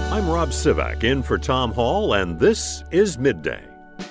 I'm Rob Sivak, in for Tom Hall, and this is Midday.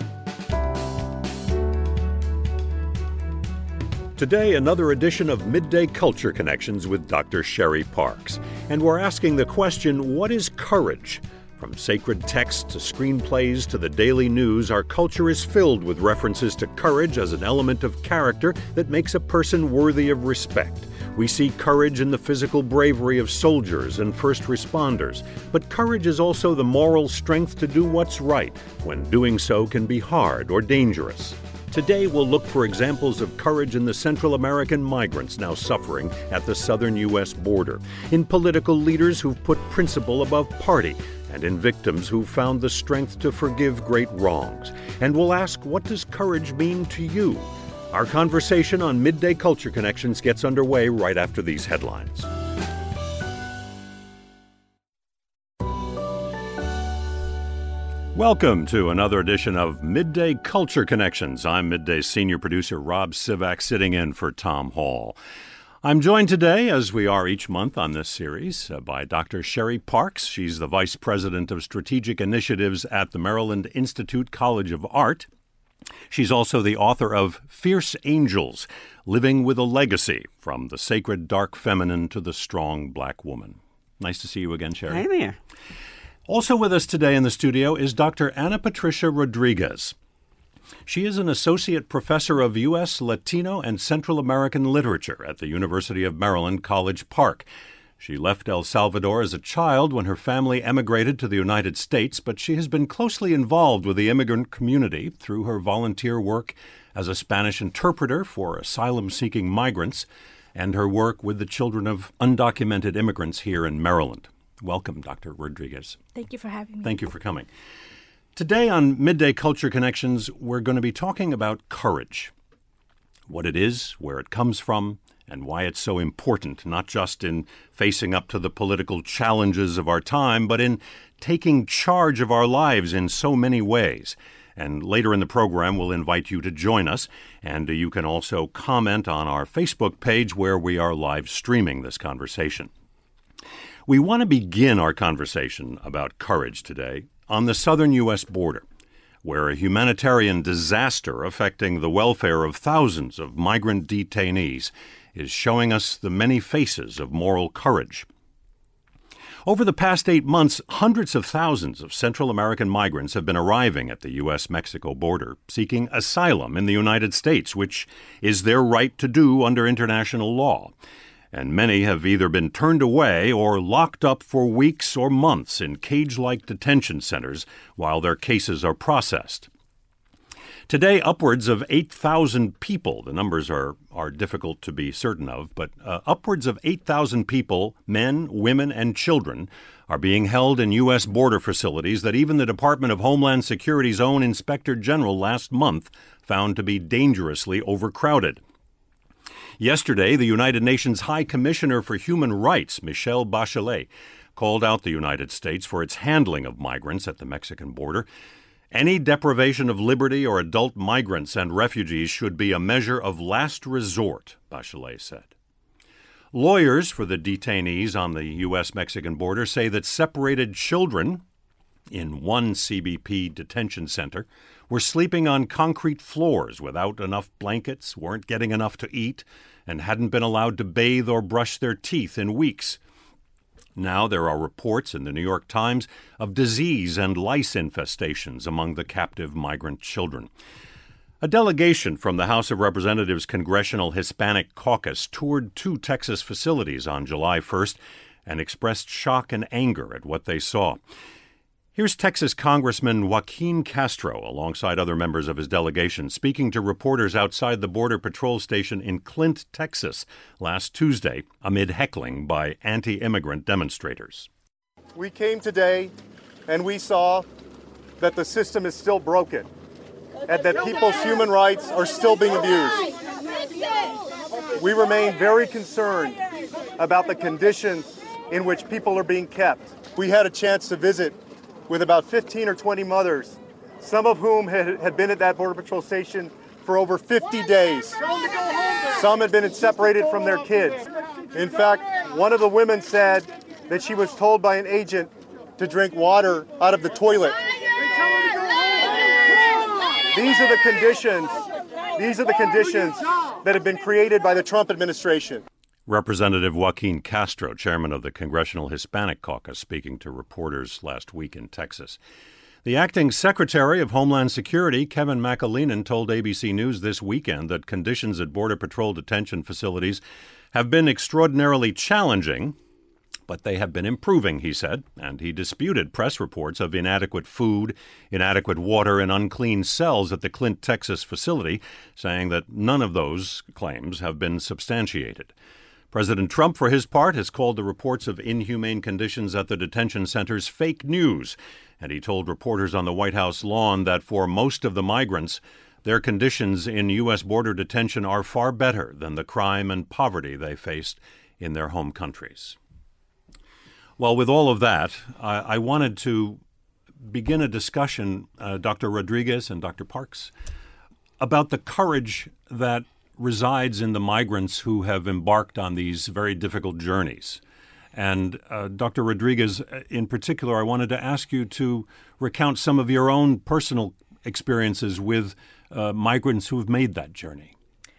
Today, another edition of Midday Culture Connections with Dr. Sherry Parks. And we're asking the question, what is courage? From sacred texts to screenplays to the daily news, our culture is filled with references to courage as an element of character that makes a person worthy of respect. We see courage in the physical bravery of soldiers and first responders, but courage is also the moral strength to do what's right, when doing so can be hard or dangerous. Today, we'll look for examples of courage in the Central American migrants now suffering at the southern U.S. border, in political leaders who've put principle above party, and in victims who've found the strength to forgive great wrongs. And we'll ask, what does courage mean to you? Our conversation on Midday Culture Connections gets underway right after these headlines. Welcome to another edition of Midday Culture Connections. I'm Midday's senior producer Rob Sivak, sitting in for Tom Hall. I'm joined today, as we are each month on this series, by Dr. Sherry Parks. She's the Vice President of Strategic Initiatives at the Maryland Institute College of Art. She's also the author of Fierce Angels, Living with a Legacy, From the Sacred Dark Feminine to the Strong Black Woman. Nice to see you again, Sherry. Hi there. Also with us today in the studio is Dr. Ana Patricia Rodriguez. She is an associate professor of U.S., Latino, and Central American literature at the University of Maryland, College Park. She left El Salvador as a child when her family emigrated to the United States, but she has been closely involved with the immigrant community through her volunteer work as a Spanish interpreter for asylum-seeking migrants and her work with the children of undocumented immigrants here in Maryland. Welcome, Dr. Rodriguez. Thank you for having me. Thank you for coming. Today on Midday Culture Connections, we're going to be talking about courage, what it is, where it comes from, and why it's so important, not just in facing up to the political challenges of our time, but in taking charge of our lives in so many ways. And later in the program, we'll invite you to join us, and you can also comment on our Facebook page where we are live streaming this conversation. We want to begin our conversation about courage today on the southern U.S. border, where a humanitarian disaster affecting the welfare of thousands of migrant detainees is showing us the many faces of moral courage. Over the past 8 months, hundreds of thousands of Central American migrants have been arriving at the U.S.-Mexico border, seeking asylum in the United States, which is their right to do under international law. And many have either been turned away or locked up for weeks or months in cage-like detention centers while their cases are processed. Today, upwards of 8,000 people, the numbers are difficult to be certain of, but upwards of 8,000 people, men, women, and children, are being held in U.S. border facilities that even the Department of Homeland Security's own Inspector General last month found to be dangerously overcrowded. Yesterday, the United Nations High Commissioner for Human Rights, Michelle Bachelet, called out the United States for its handling of migrants at the Mexican border. Any deprivation of liberty or adult migrants and refugees should be a measure of last resort, Bachelet said. Lawyers for the detainees on the U.S.-Mexican border say that separated children in one CBP detention center were sleeping on concrete floors without enough blankets, weren't getting enough to eat, and hadn't been allowed to bathe or brush their teeth in weeks. Now there are reports in the New York Times of disease and lice infestations among the captive migrant children. A delegation from the House of Representatives Congressional Hispanic Caucus toured 2 Texas facilities on July 1st and expressed shock and anger at what they saw. Here's Texas Congressman Joaquin Castro, alongside other members of his delegation, speaking to reporters outside the Border Patrol Station in Clint, Texas, last Tuesday, amid heckling by anti-immigrant demonstrators. We came today and we saw that the system is still broken and that people's human rights are still being abused. We remain very concerned about the conditions in which people are being kept. We had a chance to visit with about 15 or 20 mothers, some of whom had been at that Border Patrol station for over 50 days. Some had been separated from their kids. In fact, one of the women said that she was told by an agent to drink water out of the toilet. These are the conditions that have been created by the Trump administration. Representative Joaquin Castro, chairman of the Congressional Hispanic Caucus, speaking to reporters last week in Texas. The acting Secretary of Homeland Security, Kevin McAleenan, told ABC News this weekend that conditions at Border Patrol detention facilities have been extraordinarily challenging, but they have been improving, he said, and he disputed press reports of inadequate food, inadequate water, and unclean cells at the Clint, Texas facility, saying that none of those claims have been substantiated. President Trump, for his part, has called the reports of inhumane conditions at the detention centers fake news, and he told reporters on the White House lawn that for most of the migrants, their conditions in U.S. border detention are far better than the crime and poverty they faced in their home countries. Well, with all of that, I wanted to begin a discussion, Dr. Rodriguez and Dr. Parks, about the courage that resides in the migrants who have embarked on these very difficult journeys. And Dr. Rodriguez, in particular, I wanted to ask you to recount some of your own personal experiences with migrants who have made that journey.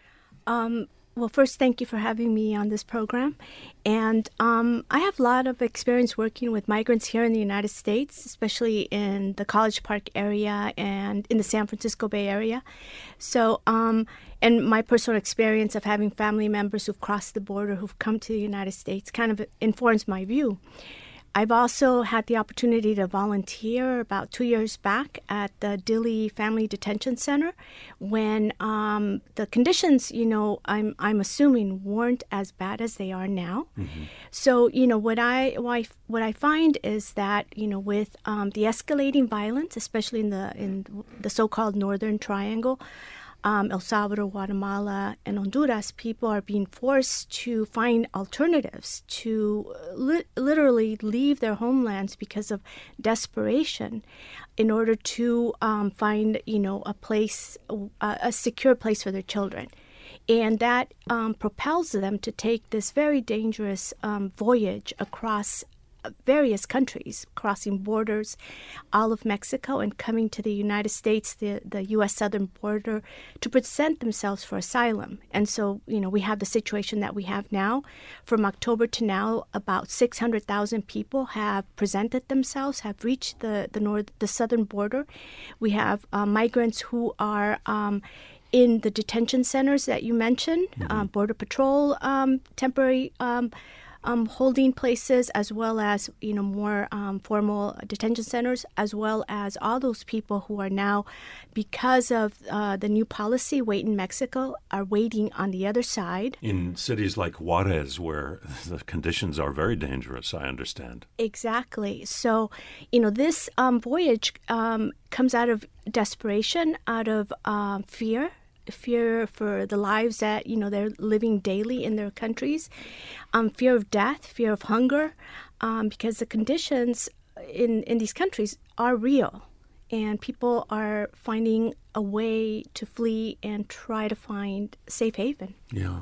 Well, first, thank you for having me on this program. And I have a lot of experience working with migrants here in the United States, especially in the College Park area and in the San Francisco Bay Area. So, and my personal experience of having family members who've crossed the border, who've come to the United States, kind of informs my view. I've also had the opportunity to volunteer about 2 years back at the Dilley Family Detention Center when the conditions, I'm assuming weren't as bad as they are now. Mm-hmm. So, what I find is that, with the escalating violence, especially in the so-called Northern Triangle, El Salvador, Guatemala, and Honduras, people are being forced to find alternatives to literally leave their homelands because of desperation in order to find, a place, a secure place for their children. And that propels them to take this very dangerous voyage across various countries, crossing borders, all of Mexico, and coming to the United States, the U.S. southern border, to present themselves for asylum. And so, we have the situation that we have now. From October to now, about 600,000 people have presented themselves, have reached the southern border. We have migrants who are in the detention centers that you mentioned, Border Patrol temporary holding places, as well as more formal detention centers, as well as all those people who are now, because of the new policy, Wait in Mexico, are waiting on the other side. In cities like Juarez, where the conditions are very dangerous, I understand. Exactly. So, this voyage comes out of desperation, out of fear for the lives that, they're living daily in their countries, fear of death, fear of hunger, because the conditions in these countries are real. And people are finding a way to flee and try to find safe haven. Yeah.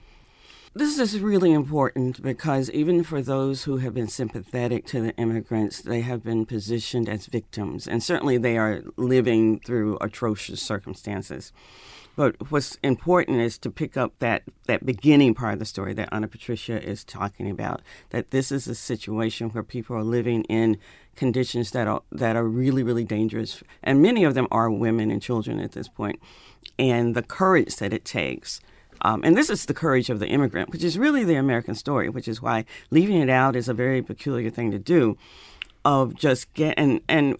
This is really important because even for those who have been sympathetic to the immigrants, they have been positioned as victims. And certainly they are living through atrocious circumstances. But what's important is to pick up that beginning part of the story that Ana Patricia is talking about, that this is a situation where people are living in conditions that are really, really dangerous. And many of them are women and children at this point. And the courage that it takes, and this is the courage of the immigrant, which is really the American story, which is why leaving it out is a very peculiar thing to do. Of just and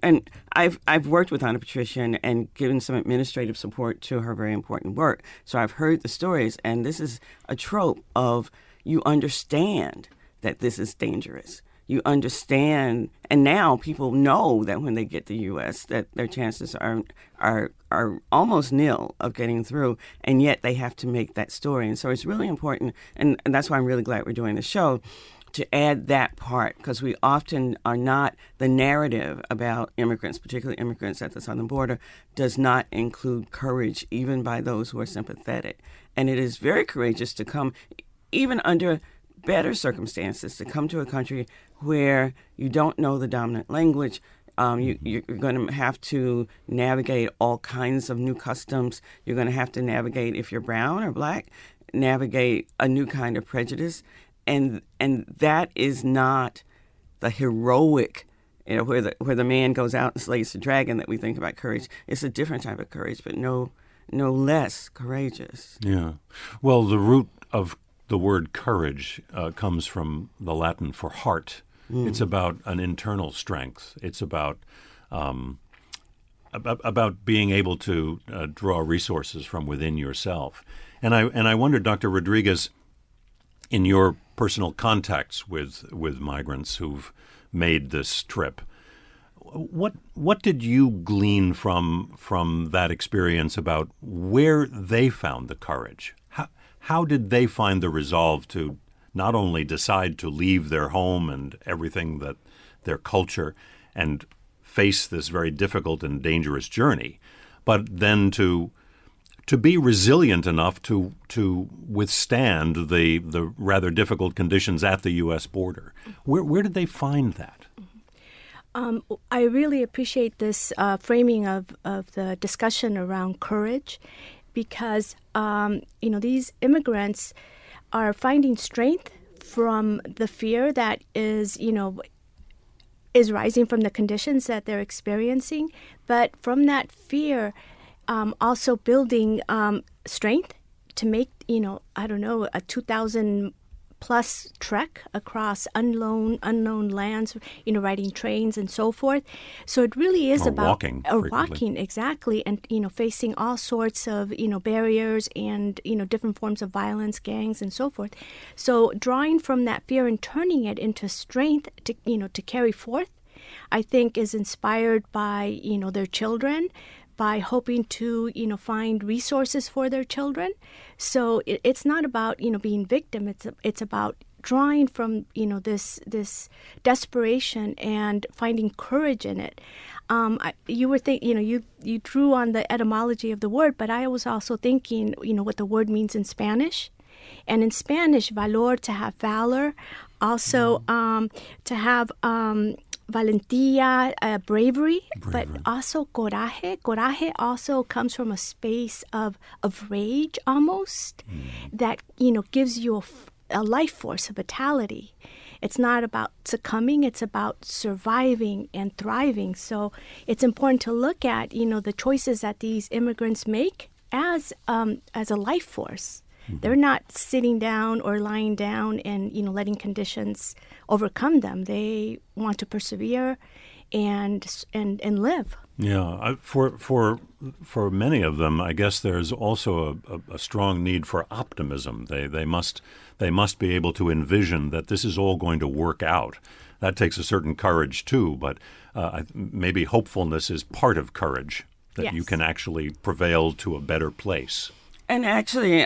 I've worked with Ana Patricia and given some administrative support to her very important work. So I've heard the stories, and this is a trope of you understand that this is dangerous. You understand, and now people know that when they get to the U.S. that their chances are almost nil of getting through, and yet they have to make that story. And so it's really important, and that's why I'm really glad we're doing the show, to add that part, because we often are not, the narrative about immigrants, particularly immigrants at the southern border, does not include courage, even by those who are sympathetic. And it is very courageous to come, even under better circumstances to come to a country where you don't know the dominant language. You're going to have to navigate all kinds of new customs. You're going to have to navigate, if you're brown or black, navigate a new kind of prejudice. And that is not the heroic, where the man goes out and slays the dragon that we think about courage. It's a different type of courage, but no less courageous. Yeah. Well, the root of the word courage comes from the Latin for heart. It's about an internal strength. It's about being able to draw resources from within yourself. And I wonder, Dr. Rodriguez, in your personal contacts with migrants who've made this trip, what did you glean from that experience about where they found the courage? How did they find the resolve to not only decide to leave their home and everything that their culture and face this very difficult and dangerous journey, but then to be resilient enough to withstand the rather difficult conditions at the U.S. border? Where did they find that? I really appreciate this framing of the discussion around courage, because these immigrants are finding strength from the fear that is rising from the conditions that they're experiencing, but from that fear, also building strength to make a 2,000 plus trek across unknown lands, riding trains and so forth. So it really is about walking, exactly, and facing all sorts of barriers and different forms of violence, gangs, and so forth. So drawing from that fear and turning it into strength to carry forth, I think, is inspired by their children, by hoping to, find resources for their children. So it's not about, being victim. It's about drawing from, this desperation and finding courage in it. You were you drew on the etymology of the word, but I was also thinking, what the word means in Spanish. And in Spanish, valor, to have valor, also to have valentía, bravery, but also coraje. Coraje also comes from a space of rage almost that, gives you a life force, a vitality. It's not about succumbing, it's about surviving and thriving. So it's important to look at, the choices that these immigrants make as a life force. They're not sitting down or lying down and, letting conditions overcome them. They want to persevere and live. Yeah, for many of them, I guess there's also a strong need for optimism. They must be able to envision that this is all going to work out. That takes a certain courage too, but maybe hopefulness is part of courage, that Yes. you can actually prevail to a better place. And actually,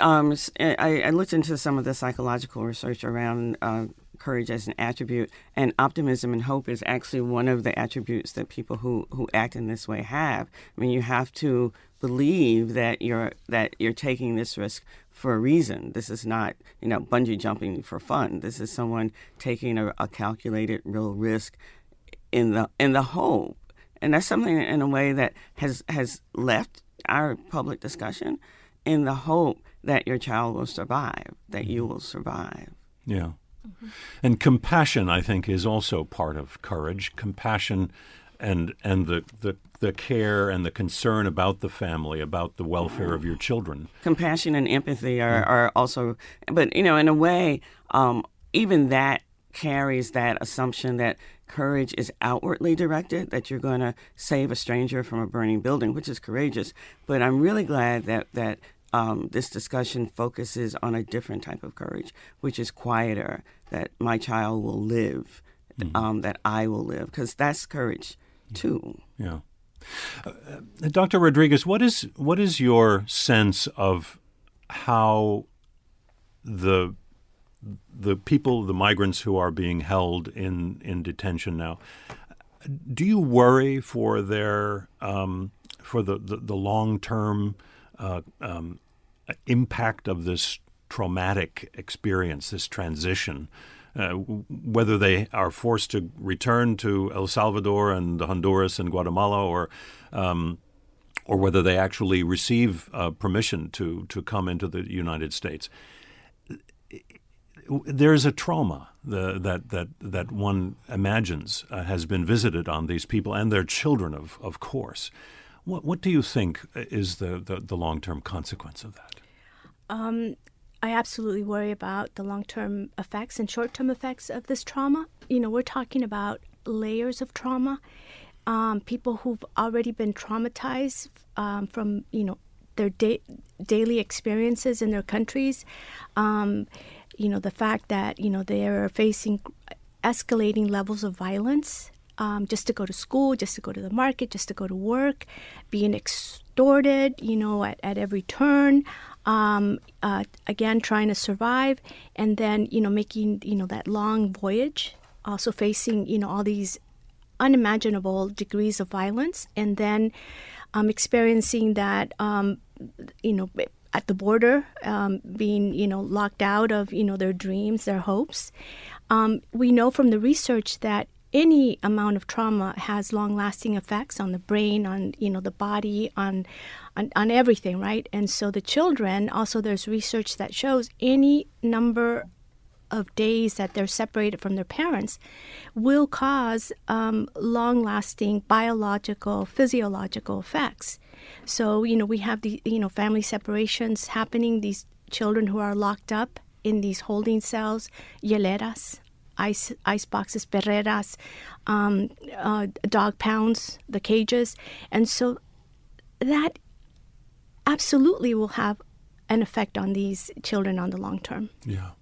I looked into some of the psychological research around courage as an attribute, and optimism and hope is actually one of the attributes that people who act in this way have. I mean, you have to believe that you're taking this risk for a reason. This is not, bungee jumping for fun. This is someone taking a calculated real risk in the hope, and that's something in a way that has left our public discussion, in the hope that your child will survive, that you will survive. Yeah. And compassion, I think, is also part of courage. Compassion and the care and the concern about the family, about the welfare of your children. Compassion and empathy are also, but, in a way, even that carries that assumption that courage is outwardly directed, that you're going to save a stranger from a burning building, which is courageous. But I'm really glad that this discussion focuses on a different type of courage, which is quieter, that my child will live, that I will live, because that's courage too. Yeah. Dr. Rodriguez, what is your sense of how the people, the migrants who are being held in detention now, do you worry for their for the long-term impact of this traumatic experience, this transition, whether they are forced to return to El Salvador and Honduras and Guatemala, or whether they actually receive permission to come into the United States. There's a trauma that one imagines has been visited on these people and their children, of course. What do you think is the long-term consequence of that? I absolutely worry about the long-term effects and short-term effects of this trauma. We're talking about layers of trauma. People who've already been traumatized from, their daily experiences in their countries. The fact that, they are facing escalating levels of violence just to go to school, just to go to the market, just to go to work, being extorted, at every turn, again, trying to survive, and then, making, that long voyage, also facing, all these unimaginable degrees of violence, and then experiencing that, at the border, being, locked out of, their dreams, their hopes. We know from the research that any amount of trauma has long-lasting effects on the brain, on, the body, on everything, right? And so the children, also there's research that shows any number of days that they're separated from their parents will cause long-lasting biological, physiological effects. So, we have the, family separations happening, these children who are locked up in these holding cells, hieleras, ice boxes, perreras, dog pounds, the cages. And so that absolutely will have an effect on these children on the long term. Yeah.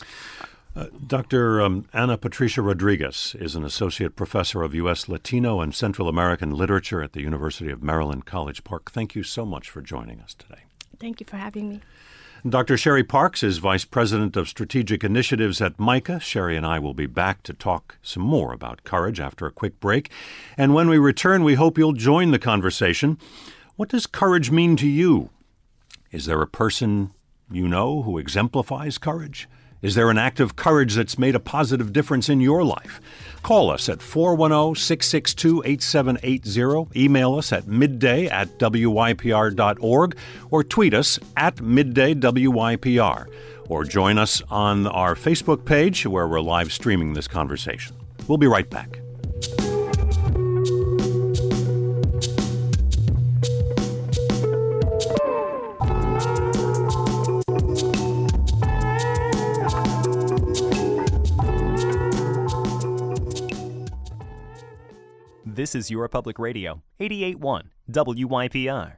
Dr. Ana Patricia Rodriguez is an associate professor of U.S. Latino and Central American literature at the University of Maryland, College Park. Thank you so much for joining us today. Thank you for having me. Dr. Sherry Parks is Vice President of Strategic Initiatives at MICA. Sherry and I will be back to talk some more about courage after a quick break. And when we return, we hope you'll join the conversation. What does courage mean to you? Is there a person you know who exemplifies courage? Is there an act of courage that's made a positive difference in your life? Call us at 410-662-8780, email us at midday@wypr.org, or tweet us at middaywypr, or join us on our Facebook page where we're live streaming this conversation. We'll be right back. This is Your Public Radio, 88.1 WYPR.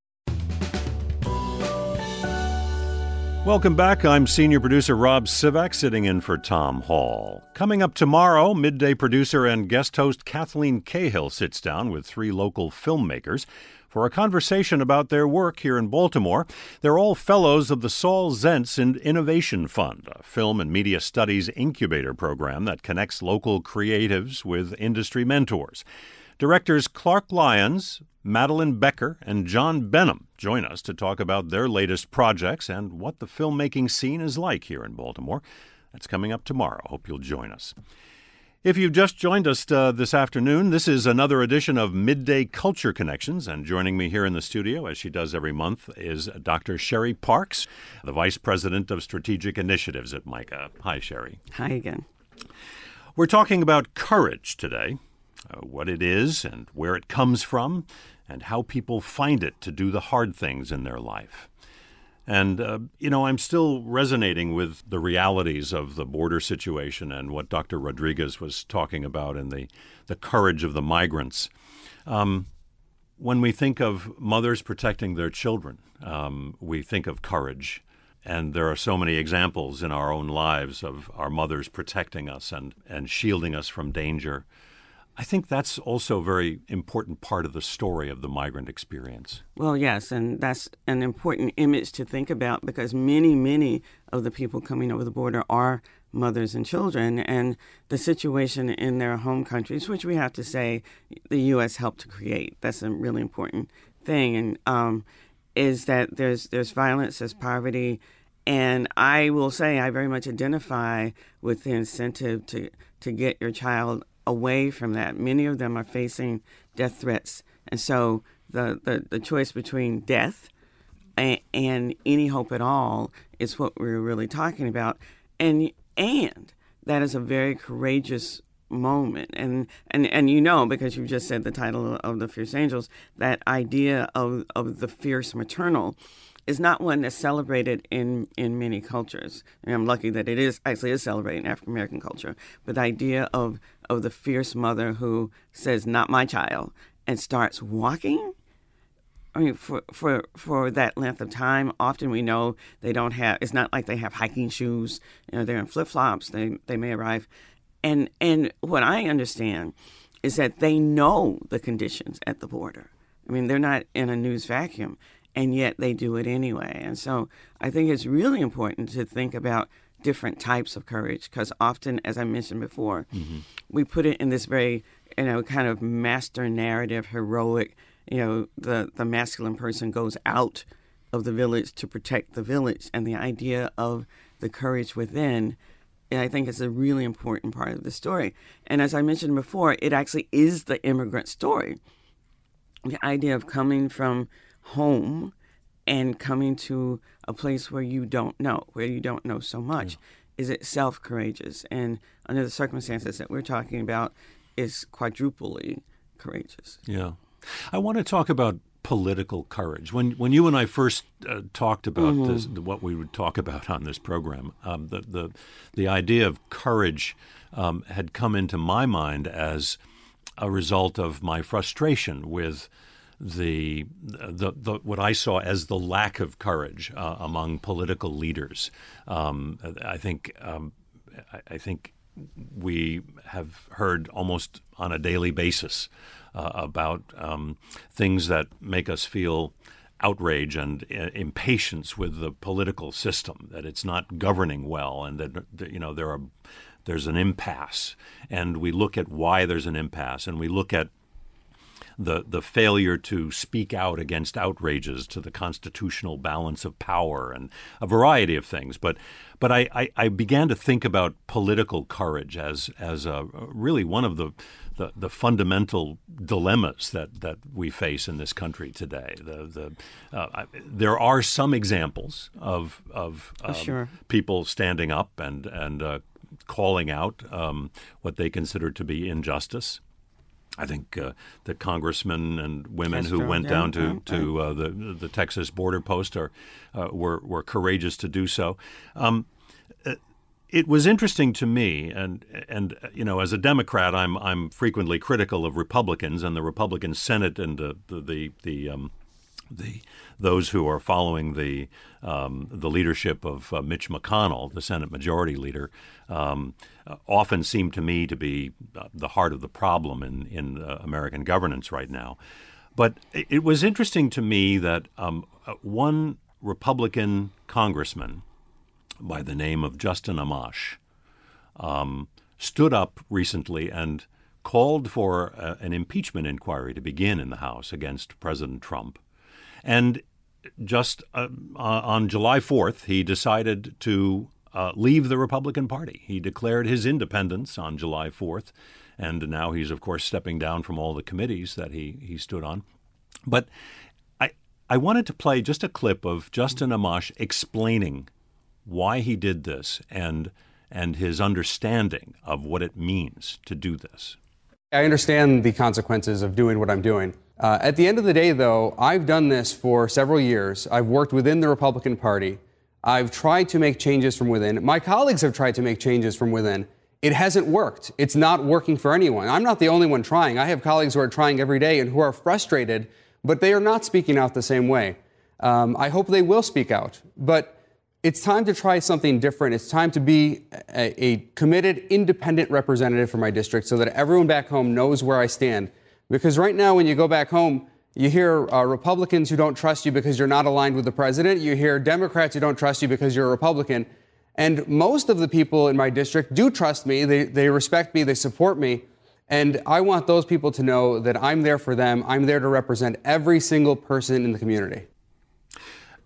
Welcome back. I'm senior producer Rob Sivak, sitting in for Tom Hall. Coming up tomorrow, midday producer and guest host Kathleen Cahill sits down with 3 local filmmakers for a conversation about their work here in Baltimore. They're all fellows of the Saul Zentz Innovation Fund, a film and media studies incubator program that connects local creatives with industry mentors. Directors Clark Lyons, Madeline Becker, and John Benham join us to talk about their latest projects and what the filmmaking scene is like here in Baltimore. That's coming up tomorrow. Hope you'll join us. If you've just joined us this afternoon, this is another edition of Midday Culture Connections, and joining me here in the studio, as she does every month, is Dr. Sherry Parks, the Vice President of Strategic Initiatives at MICA. Hi, Sherry. Hi again. We're talking about courage today, what it is and where it comes from, and how people find it to do the hard things in their life. And, I'm still resonating with the realities of the border situation and what Dr. Rodriguez was talking about and the courage of the migrants. When we think of mothers protecting their children, we think of courage. And there are so many examples in our own lives of our mothers protecting us and shielding us from danger. I think that's also a very important part of the story of the migrant experience. Well, yes, and that's an important image to think about because many of the people coming over the border are mothers and children, and the situation in their home countries, which we have to say the U.S. helped to create. That's a really important thing, and is that there's violence, there's poverty, And I will say I very much identify with the incentive to get your child away from that. Many of them are facing death threats. And so the choice between death and any hope at all is what we're really talking about. And that is a very courageous moment. And you know, because you just said the title of The Fierce Angels, that idea of the fierce maternal is not one that's celebrated in many cultures. And I'm lucky that it is celebrated in African American culture. But the idea of the fierce mother who says, "Not my child," and starts walking. I mean, for that length of time, often we know they don't have. It's not like they have hiking shoes. You know, they're in flip-flops. They may arrive, and what I understand is that they know the conditions at the border. I mean, they're not in a news vacuum. And yet they do it anyway. And so I think it's really important to think about different types of courage, because often, as I mentioned before, we put it in this very, kind of master narrative, heroic, the masculine person goes out of the village to protect the village. And the idea of the courage within, I think, is a really important part of the story. And as I mentioned before, it actually is the immigrant story. The idea of coming from home and coming to a place where you don't know so much is itself courageous. And under the circumstances that we're talking about, is quadruply courageous. Yeah. I want to talk about political courage. When you and I first talked about this, what we would talk about on this program, the idea of courage had come into my mind as a result of my frustration with the what I saw as the lack of courage among political leaders. I think we have heard almost on a daily basis about things that make us feel outrage and impatience with the political system, that it's not governing well, and that there's an impasse. And we look at why there's an impasse, and we look at the failure to speak out against outrages to the constitutional balance of power and a variety of things. But I began to think about political courage as really one of the fundamental dilemmas that we face in this country today. There are some examples of sure, people standing up and calling out what they consider to be injustice. I think the congressmen and women who went down to the Texas border post were courageous to do so. It was interesting to me, and as a Democrat, I'm frequently critical of Republicans and the Republican Senate and those who are following the leadership of Mitch McConnell, the Senate Majority Leader, often seem to me to be the heart of the problem in American governance right now. But it was interesting to me that one Republican congressman by the name of Justin Amash stood up recently and called for an impeachment inquiry to begin in the House against President Trump. And just on July 4th, he decided to leave the Republican Party. He declared his independence on July 4th, and now he's, of course, stepping down from all the committees that he stood on. But I wanted to play just a clip of Justin Amash explaining why he did this and his understanding of what it means to do this. I understand the consequences of doing what I'm doing. At the end of the day, though, I've done this for several years. I've worked within the Republican Party. I've tried to make changes from within. My colleagues have tried to make changes from within. It hasn't worked. It's not working for anyone. I'm not the only one trying. I have colleagues who are trying every day and who are frustrated, but they are not speaking out the same way. I hope they will speak out. But it's time to try something different. It's time to be a committed, independent representative for my district so that everyone back home knows where I stand. Because right now, when you go back home, you hear Republicans who don't trust you because you're not aligned with the president. You hear Democrats who don't trust you because you're a Republican. And most of the people in my district do trust me. They respect me. They support me. And I want those people to know that I'm there for them. I'm there to represent every single person in the community.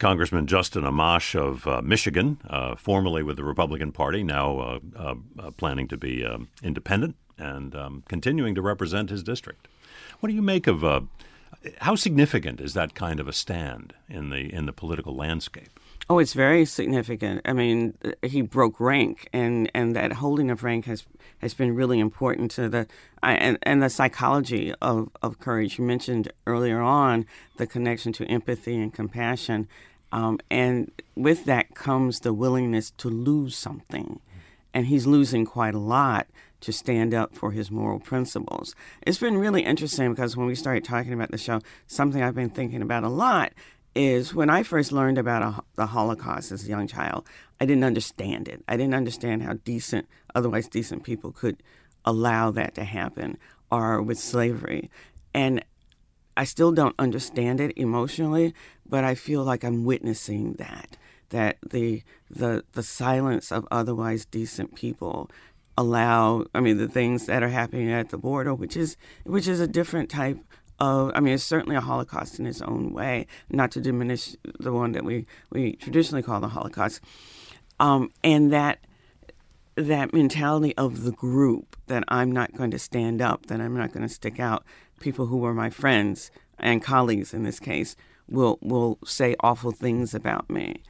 Congressman Justin Amash of Michigan, formerly with the Republican Party, now planning to be independent and continuing to represent his district. What do you make of how significant is that kind of a stand in the political landscape? Oh, it's very significant. I mean, he broke rank, and that holding of rank has been really important to the and the psychology of courage. You mentioned earlier on the connection to empathy and compassion, and with that comes the willingness to lose something, and he's losing quite a lot to stand up for his moral principles. It's been really interesting because when we started talking about the show, something I've been thinking about a lot is when I first learned about the Holocaust as a young child, I didn't understand it. I didn't understand how otherwise decent people could allow that to happen, or with slavery. And I still don't understand it emotionally, but I feel like I'm witnessing that the silence of otherwise decent people the things that are happening at the border, which is a different type of, it's certainly a Holocaust in its own way, not to diminish the one that we traditionally call the Holocaust. And that mentality of the group, that I'm not going to stand up, that I'm not going to stick out. People who were my friends and colleagues in this case will say awful things about me.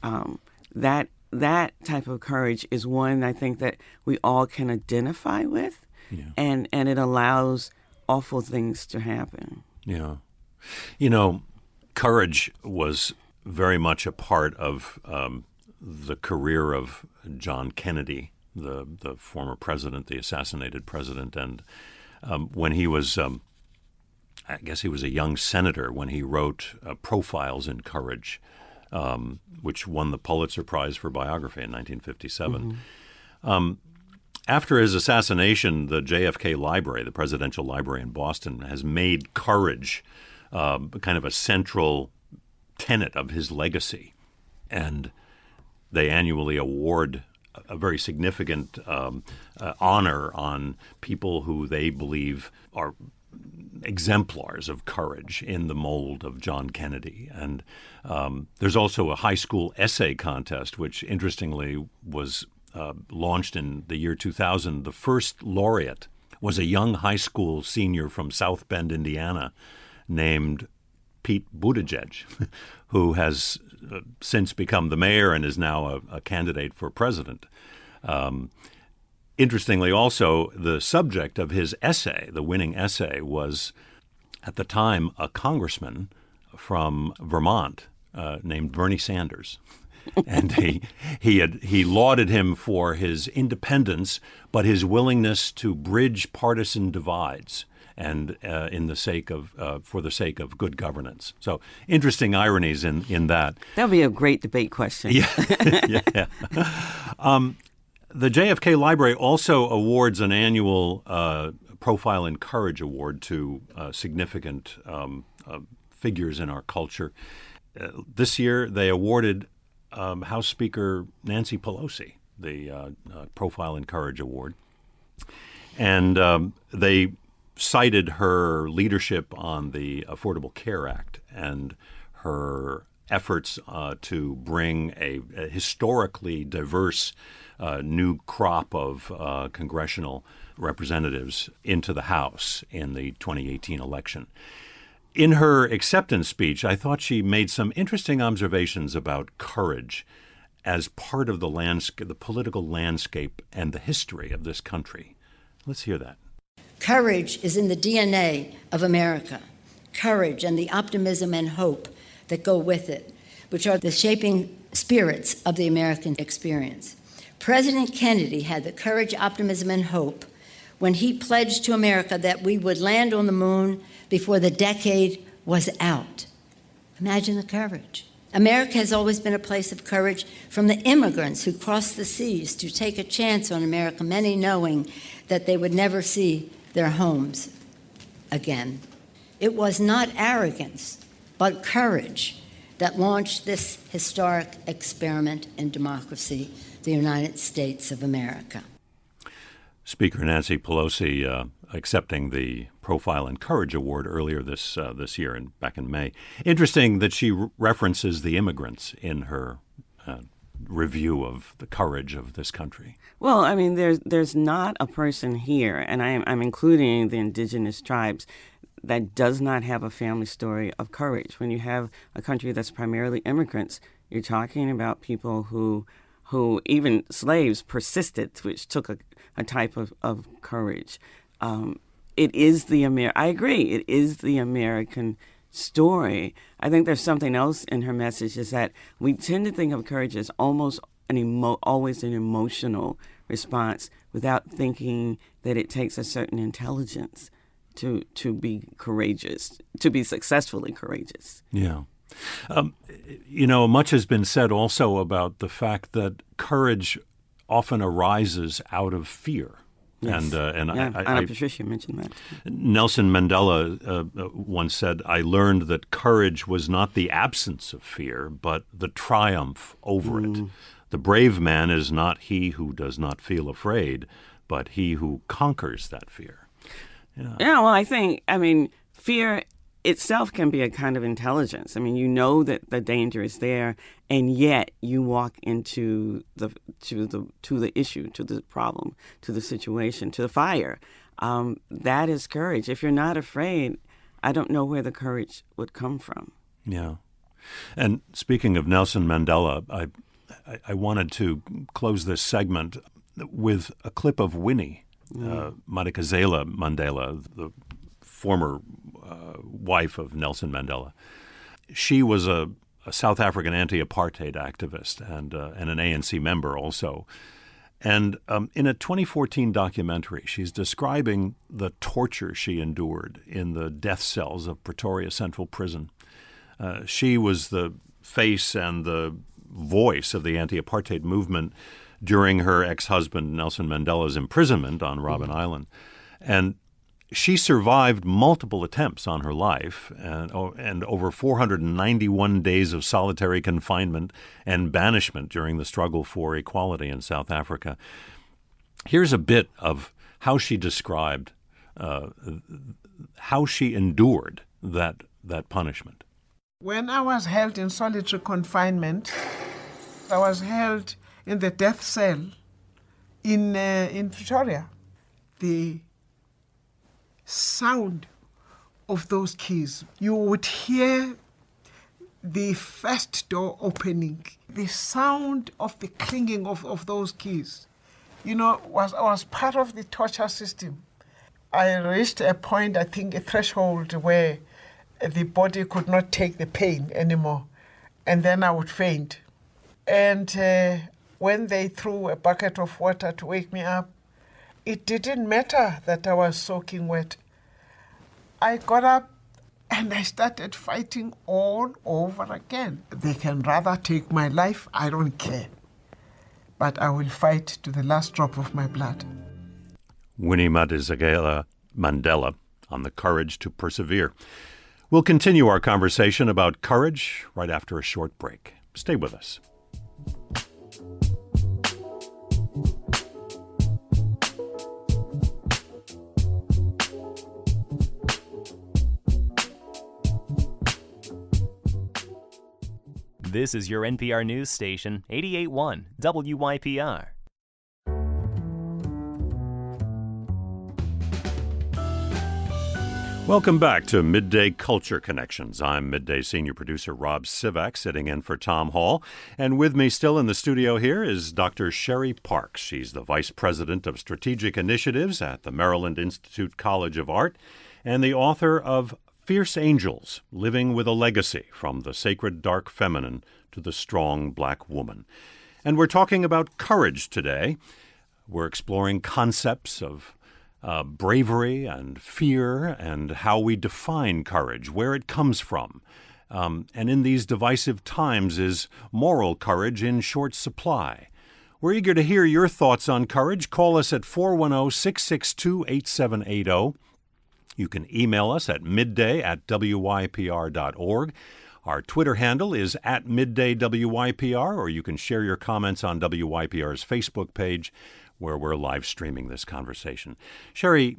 That type of courage is one I think that we all can identify with, and it allows awful things to happen. Yeah. Courage was very much a part of the career of John Kennedy, the former president, the assassinated president. And when he was, I guess he was a young senator when he wrote Profiles in Courage, which won the Pulitzer Prize for biography in 1957. Mm-hmm. After his assassination, the JFK Library, the presidential library in Boston, has made courage kind of a central tenet of his legacy. And they annually award a very significant honor on people who they believe are exemplars of courage in the mold of John Kennedy. And there's also a high school essay contest, which interestingly was launched in the year 2000. The first laureate was a young high school senior from South Bend, Indiana, named Pete Buttigieg, who has since become the mayor and is now a candidate for president. Interestingly, also, the subject of his essay, the winning essay, was at the time a congressman from Vermont named Bernie Sanders. And he lauded him for his independence, but his willingness to bridge partisan divides, and for the sake of good governance. So interesting ironies in that. That would be a great debate question. Yeah. The JFK Library also awards an annual Profile in Courage award to significant figures in our culture. This year, they awarded House Speaker Nancy Pelosi the Profile in Courage award. And they cited her leadership on the Affordable Care Act and her efforts to bring a historically diverse new crop of congressional representatives into the House in the 2018 election. In her acceptance speech, I thought she made some interesting observations about courage as part of the political landscape and the history of this country. Let's hear that. Courage is in the DNA of America. Courage and the optimism and hope that go with it, which are the shaping spirits of the American experience. President Kennedy had the courage, optimism, and hope when he pledged to America that we would land on the moon before the decade was out. Imagine the courage. America has always been a place of courage, from the immigrants who crossed the seas to take a chance on America, many knowing that they would never see their homes again. It was not arrogance, but courage that launched this historic experiment in democracy, the United States of America. Speaker Nancy Pelosi accepting the Profile in Courage Award earlier this year, back in May. Interesting that she references the immigrants in her review of the courage of this country. Well, I mean, there's not a person here, and I'm including the indigenous tribes, that does not have a family story of courage. When you have a country that's primarily immigrants, you're talking about people who even slaves persisted, which took a type of courage. It is I agree, it is the American story. I think there's something else in her message, is that we tend to think of courage as almost always an emotional response, without thinking that it takes a certain intelligence to be courageous, to be successfully courageous. Yeah. Much has been said also about the fact that courage often arises out of fear. Yes. And Patricia mentioned that. Nelson Mandela once said, "I learned that courage was not the absence of fear, but the triumph over it. The brave man is not he who does not feel afraid, but he who conquers that fear." Yeah, well, I mean, fear itself can be a kind of intelligence. I mean, you know that the danger is there, and yet you walk into the issue, to the problem, to the situation, to the fire. That is courage. If you're not afraid, I don't know where the courage would come from. Yeah. And speaking of Nelson Mandela, I wanted to close this segment with a clip of Winnie Madikizela Mandela, the former wife of Nelson Mandela. She was a South African anti-apartheid activist and an ANC member also. And in a 2014 documentary, she's describing the torture she endured in the death cells of Pretoria Central Prison. She was the face and the voice of the anti-apartheid movement during her ex-husband Nelson Mandela's imprisonment on Robben Island. And she survived multiple attempts on her life and over 491 days of solitary confinement and banishment during the struggle for equality in South Africa. Here's a bit of how she described how she endured that punishment. When I was held in solitary confinement, I was held in the death cell in Pretoria. The sound of those keys, you would hear the first door opening, the sound of the clinging of those keys, was part of the torture system. I reached a point, I think a threshold, where the body could not take the pain anymore, and then I would faint. And when they threw a bucket of water to wake me up, it didn't matter that I was soaking wet. I got up and I started fighting all over again. They can rather take my life, I don't care. But I will fight to the last drop of my blood. Winnie Madikizela Mandela on the courage to persevere. We'll continue our conversation about courage right after a short break. Stay with us. This is your NPR news station, 88.1 WYPR. Welcome back to Midday Culture Connections. I'm Midday Senior Producer Rob Sivak, sitting in for Tom Hall. And with me still in the studio here is Dr. Sherry Parks. She's the Vice President of Strategic Initiatives at the Maryland Institute College of Art and the author of Fierce Angels, Living with a Legacy, From the Sacred Dark Feminine to the Strong Black Woman. And we're talking about courage today. We're exploring concepts of bravery and fear and how we define courage, where it comes from. And in these divisive times, is moral courage in short supply? We're eager to hear your thoughts on courage. Call us at 410-662-8780. You can email us at midday@wypr.org. Our Twitter handle is @middaywypr, or you can share your comments on WYPR's Facebook page. where we're live streaming this conversation. Sherry,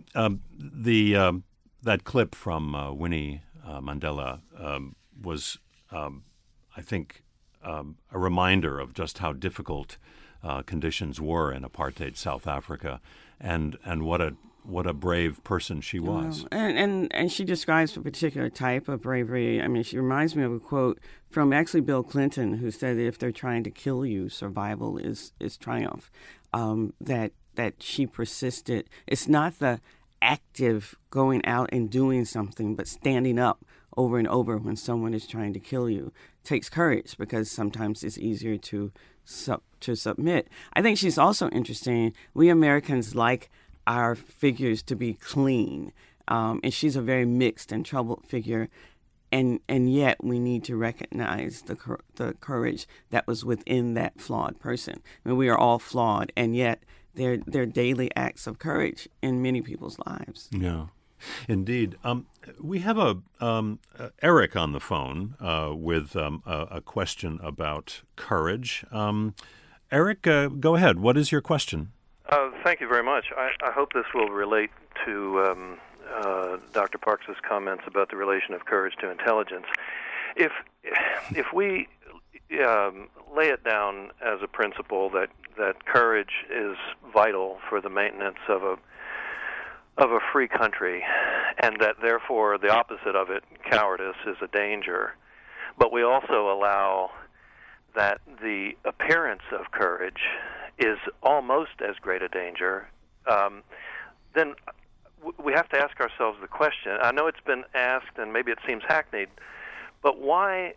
that clip from Winnie Mandela was, I think, a reminder of just how difficult conditions were in apartheid South Africa, and what a brave person she was. And she describes a particular type of bravery. I mean, she reminds me of a quote from actually Bill Clinton, who said that if they're trying to kill you, survival is triumph. That she persisted. It's not the active going out and doing something, but standing up over and over when someone is trying to kill you. It takes courage, because sometimes it's easier to submit. I think she's also interesting. We Americans like our figures to be clean, and she's a very mixed and troubled figure, and yet we need to recognize the courage that was within that flawed person. I mean, we are all flawed, and yet they're daily acts of courage in many people's lives. Yeah, indeed. We have Eric on the phone with a question about courage. Eric, go ahead. What is your question? Thank you very much. I hope this will relate to Dr. Parks's comments about the relation of courage to intelligence. If we lay it down as a principle that courage is vital for the maintenance of a free country, and that therefore the opposite of it, cowardice, is a danger, but we also allow that the appearance of courage is almost as great a danger, then we have to ask ourselves the question. I know it's been asked, and maybe it seems hackneyed, but why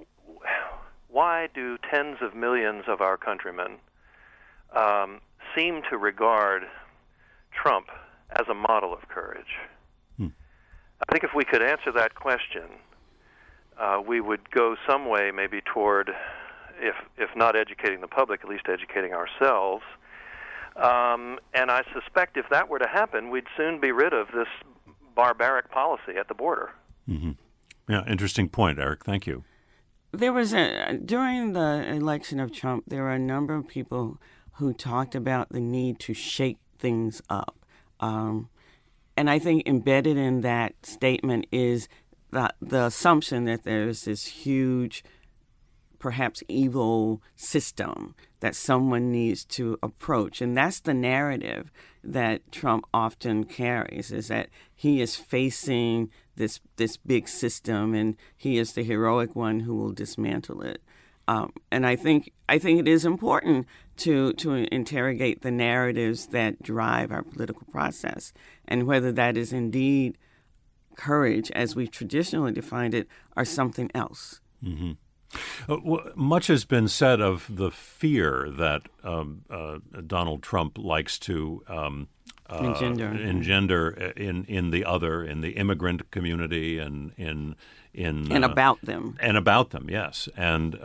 do tens of millions of our countrymen seem to regard Trump as a model of courage? I think if we could answer that question, we would go some way maybe toward, if not educating the public, at least educating ourselves. And I suspect if that were to happen, we'd soon be rid of this barbaric policy at the border. Mm-hmm. Yeah, interesting point, Eric. Thank you. There was during the election of Trump, there were a number of people who talked about the need to shake things up. And I think embedded in that statement is the assumption that there's this huge, perhaps evil system that someone needs to approach. And that's the narrative that Trump often carries, is that he is facing this big system and he is the heroic one who will dismantle it. And I think it is important to interrogate the narratives that drive our political process, and whether that is indeed courage, as we've traditionally defined it, or something else. Mm-hmm. Much has been said of the fear that Donald Trump likes to engender in the other, in the immigrant community, and about them, yes, and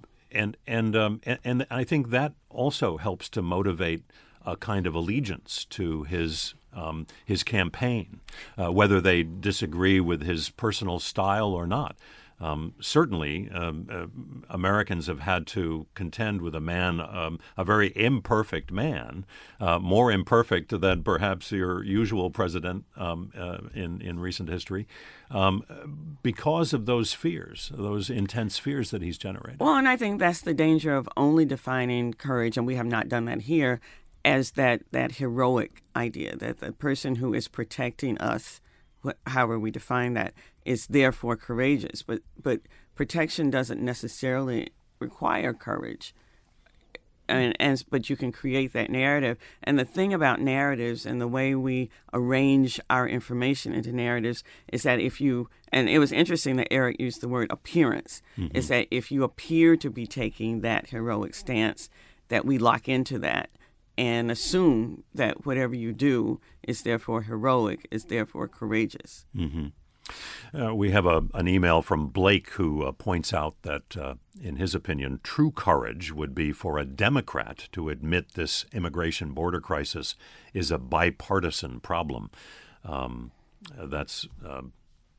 I think that also helps to motivate a kind of allegiance to his campaign, whether they disagree with his personal style or not. Certainly, Americans have had to contend with a man, a very imperfect man, more imperfect than perhaps your usual president in recent history, because of those fears, those intense fears that he's generated. Well, and I think that's the danger of only defining courage, and we have not done that here, as that heroic idea, that the person who is protecting us, however we define that, is therefore courageous. But protection doesn't necessarily require courage. But you can create that narrative. And the thing about narratives and the way we arrange our information into narratives is that and it was interesting that Eric used the word appearance, mm-hmm. is that if you appear to be taking that heroic stance, that we lock into that and assume that whatever you do is therefore heroic, is therefore courageous. Mm-hmm. We have an email from Blake who points out that, in his opinion, true courage would be for a Democrat to admit this immigration border crisis is a bipartisan problem. That's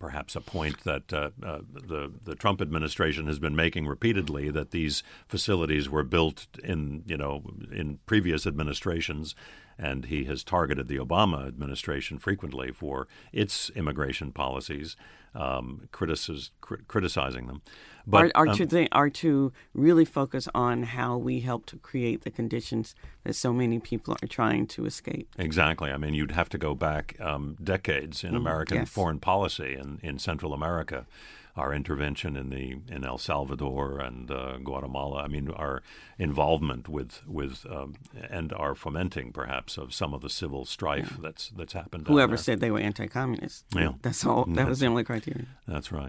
perhaps a point that the Trump administration has been making repeatedly, that these facilities were built in previous administrations, and he has targeted the Obama administration frequently for its immigration policies, criticizing them. But are to really focus on how we help to create the conditions that so many people are trying to escape. Exactly. I mean, you'd have to go back decades in American foreign policy in Central America. Our intervention in El Salvador and Guatemala. I mean, our involvement with and our fomenting, perhaps, of some of the civil strife that's happened. Whoever said they were anti-communist. Yeah, that's all. That was the only criteria. That's right.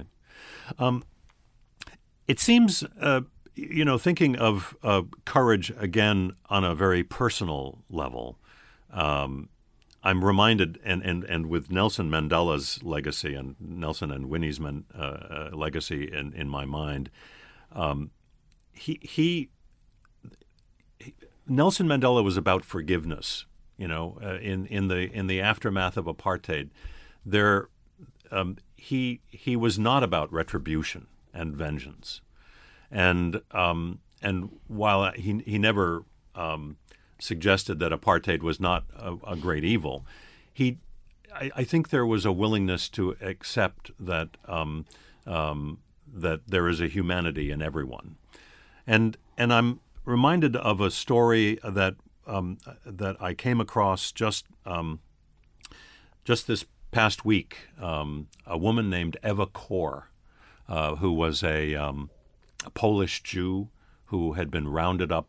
It seems, thinking of courage again on a very personal level. I'm reminded, and with Nelson Mandela's legacy and Nelson and Winnie's legacy in my mind, Nelson Mandela was about forgiveness. In the aftermath of apartheid, he was not about retribution and vengeance, and while he never suggested that apartheid was not a great evil, I think there was a willingness to accept that that there is a humanity in everyone, and I'm reminded of a story that I came across just this past week. A woman named Eva Kor, who was a Polish Jew who had been rounded up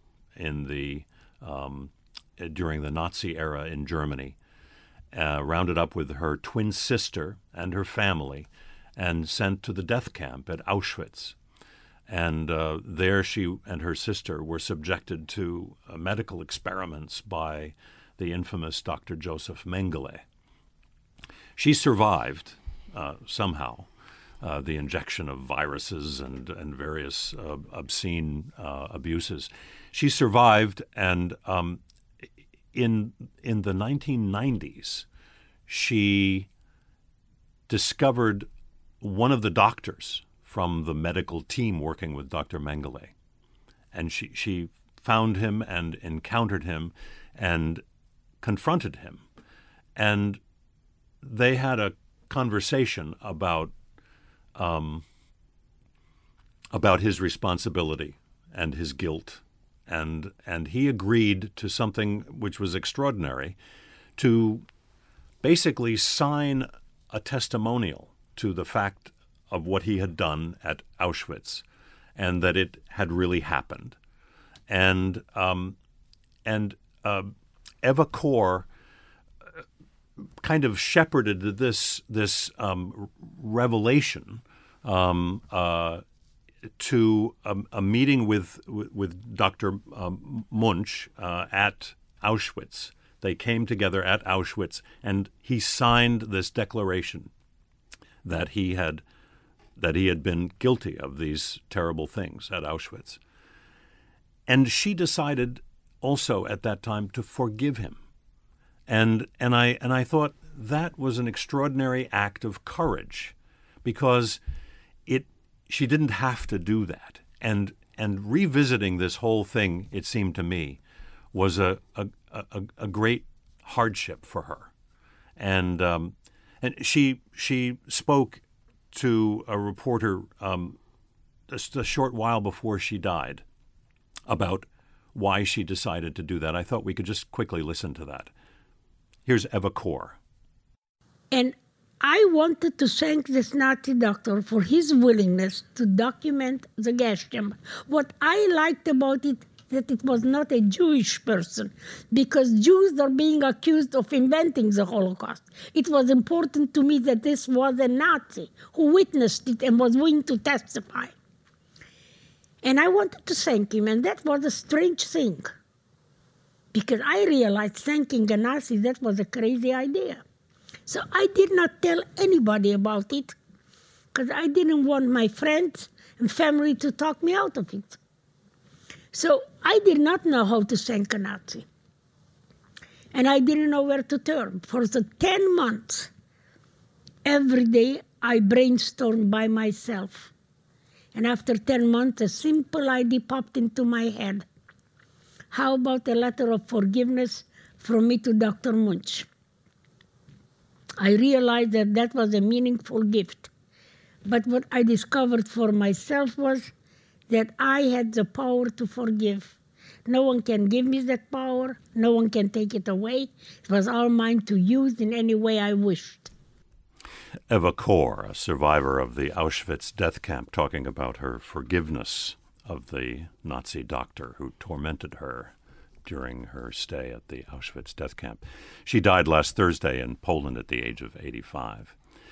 during the Nazi era in Germany, rounded up with her twin sister and her family, and sent to the death camp at Auschwitz. And there she and her sister were subjected to medical experiments by the infamous Dr. Joseph Mengele. She survived somehow the injection of viruses and various obscene abuses. She survived, and in the 1990s, she discovered one of the doctors from the medical team working with Dr. Mengele. And she found him and encountered him and confronted him. And they had a conversation about his responsibility and his guilt. And he agreed to something which was extraordinary, to basically sign a testimonial to the fact of what he had done at Auschwitz, and that it had really happened. And Eva Kor kind of shepherded this revelation to a meeting with Dr. Munch at Auschwitz. They came together at Auschwitz, and he signed this declaration that he had been guilty of these terrible things at Auschwitz. And she decided also at that time to forgive him. And I thought that was an extraordinary act of courage, because she didn't have to do that. And revisiting this whole thing, it seemed to me, was a great hardship for her. And she spoke to a reporter just a short while before she died about why she decided to do that. I thought we could just quickly listen to that. Here's Eva Kor. And I wanted to thank this Nazi doctor for his willingness to document the gas chamber. What I liked about it, that it was not a Jewish person, because Jews are being accused of inventing the Holocaust. It was important to me that this was a Nazi who witnessed it and was willing to testify. And I wanted to thank him, and that was a strange thing, because I realized thanking a Nazi, that was a crazy idea. So I did not tell anybody about it, because I didn't want my friends and family to talk me out of it. So I did not know how to thank a Nazi. And I didn't know where to turn. For the 10 months, every day I brainstormed by myself. And after 10 months, a simple idea popped into my head. How about a letter of forgiveness from me to Dr. Munch? I realized that that was a meaningful gift. But what I discovered for myself was that I had the power to forgive. No one can give me that power. No one can take it away. It was all mine to use in any way I wished. Eva Kor, a survivor of the Auschwitz death camp, talking about her forgiveness of the Nazi doctor who tormented her during her stay at the Auschwitz death camp. She died last Thursday in Poland at the age of 85.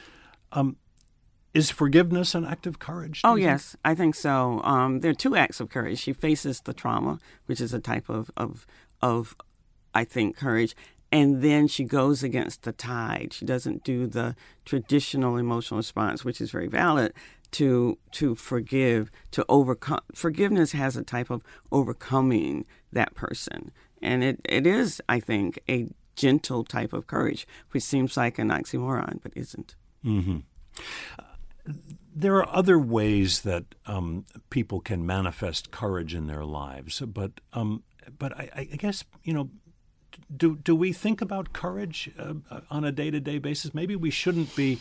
Is forgiveness an act of courage? Oh, yes, I think so. There are two acts of courage. She faces the trauma, which is a type of I think, courage. And then she goes against the tide. She doesn't do the traditional emotional response, which is very valid, to forgive, to overcome. Forgiveness has a type of overcoming that person. And it is, I think, a gentle type of courage, which seems like an oxymoron, but isn't. Mm-hmm. There are other ways that people can manifest courage in their lives, but I guess, do we think about courage on a day-to-day basis? Maybe we shouldn't be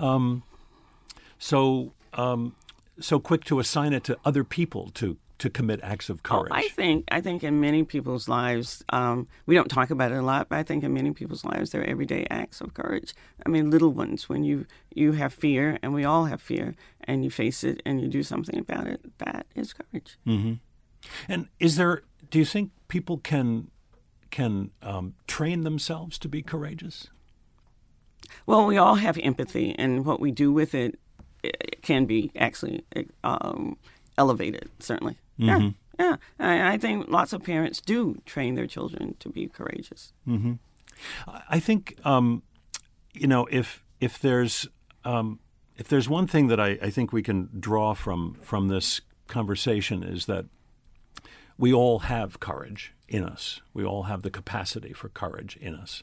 so quick to assign it to other people to commit acts of courage. I think in many people's lives, we don't talk about it a lot, but I think in many people's lives there are everyday acts of courage. I mean, little ones, when you have fear, and we all have fear, and you face it and you do something about it, that is courage. Mm-hmm. And do you think people can train themselves to be courageous? Well, we all have empathy, and what we do with it can be actually elevated, certainly. Mm-hmm. Yeah. I think lots of parents do train their children to be courageous. Mm-hmm. I think, if there's one thing that I think we can draw from this conversation is that we all have courage in us. We all have the capacity for courage in us.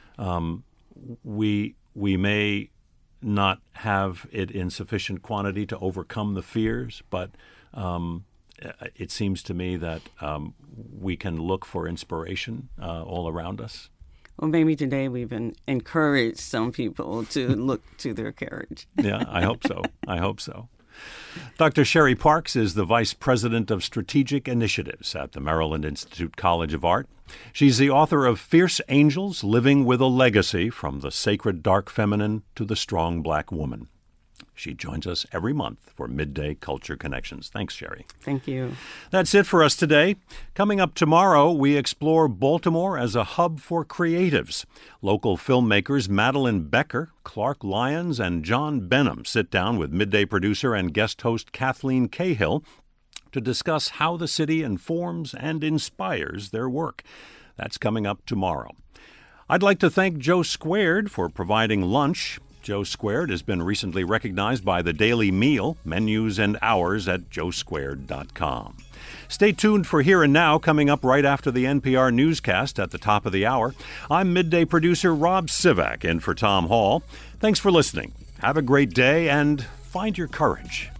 We may not have it in sufficient quantity to overcome the fears, but it seems to me that we can look for inspiration all around us. Well, maybe today we've encouraged some people to look to their courage. Yeah, I hope so. I hope so. Dr. Sherry Parks is the Vice President of Strategic Initiatives at the Maryland Institute College of Art. She's the author of Fierce Angels, Living with a Legacy, From the Sacred Dark Feminine to the Strong Black Woman. She joins us every month for Midday Culture Connections. Thanks, Sherry. Thank you. That's it for us today. Coming up tomorrow, we explore Baltimore as a hub for creatives. Local filmmakers Madeline Becker, Clark Lyons, and John Benham sit down with Midday producer and guest host Kathleen Cahill to discuss how the city informs and inspires their work. That's coming up tomorrow. I'd like to thank Joe Squared for providing lunch. Joe Squared has been recently recognized by the Daily Meal, menus and hours at joesquared.com. Stay tuned for Here and Now, coming up right after the NPR newscast at the top of the hour. I'm Midday producer Rob Sivak in for Tom Hall. Thanks for listening. Have a great day and find your courage.